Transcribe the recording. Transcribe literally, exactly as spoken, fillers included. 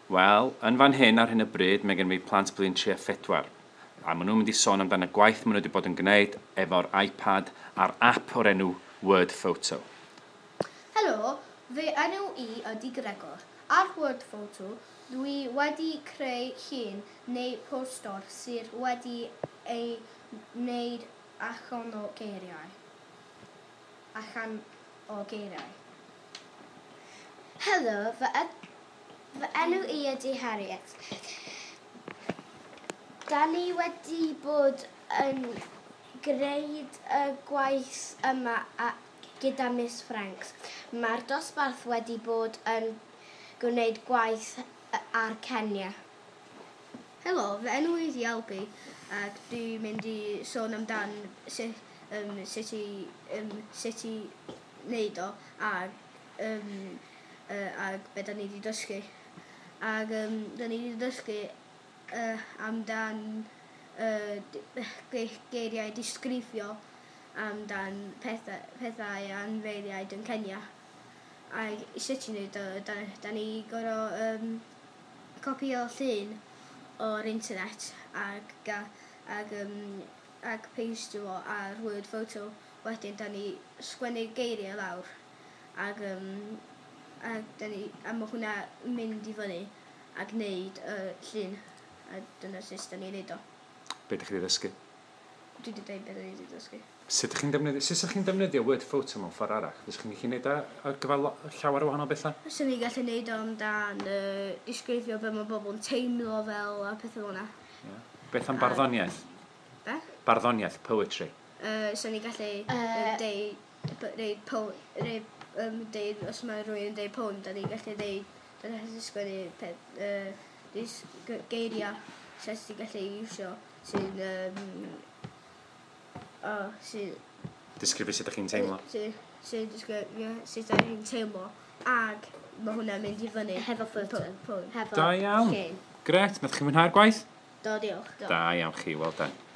Wel, yn fan hyn ar hyn y bryd, mae gen i plant blwyddyn tri a phedwar. A maen nhw'n mynd i sôn amdano gwaith maen nhw wedi bod yn gwneud efo'r iPad a'r app o'r enw Word Photo. Helo, fe enw i ydy Gregor. Ar Word Photo, dwi wedi creu llun neu poster sydd wedi ei wneud allan o geiriau. Allan o geiriau. Helo, fy, fy enw i ydy Harriet. Da ni wedi bod yn gwneud y gwaith yma a, gyda Miss Franks. Mae'r dosbarth wedi bod yn gwneud gwaith ar Kenya. Helo, fy enw i ydy Albi, ac dwi'n mynd i sôn amdan sut, um, sut, i, um, sut i wneud o, ac, um, uh, ac be da ni wedi dysgu. Ac um, da ni wedi dysgu uh, amdan uh, geiriau disgrifio amdan pethau, pethau anfeiliaid yn Kenya. A sut i wneud o, da, da ni gorau um, copio llun o'r internet ag, ag, um, ag paste o ar Word Photo. Wedyn, da ni sgwennu geiriau lawr ag, um, ag da ni, a mae hwnna mynd i fyny a gwneud y uh, llun. A dyna sut da ni'n neud o. Be ydych chi wedi dysgu? Dwi wedi dweud beth da ni wedi dysgu. Sut ydych chi'n defnyddio, sut ydych chi'n defnyddio Word Photo mewn ffordd arall? Fysych chi'n gallu gwneud ar gyfer llawer o wahanol bethau? Fyswn ni'n gallu gwneud o amdan uh, disgrifio be mae bobl yn teimlo fel a pethau hwnna. Yeah. Beth am barddoniaeth? Be? Barddoniaeth, poetry. Uh, so ni'n gallu uh, deud, deud, po, deud, um, deud, os mae rhywun yn deud poem, da ni'n gallu deud, da ni'n gallu sgwennu peth, uh, dis, geiriau sydd ti'n gallu iwsio sy'n, um, oh, sy'n... Disgrifio sut ydych chi'n teimlo. Sy'n disgrifio sut ydych chi'n teimlo, ag mae hwnna'n mynd i fyny. Hefo photo. Poem. Hefo Da iawn. llun. Gret, nath chi'n mwynhau'r gwaith? Do, diolch. Da iawn chi, well done.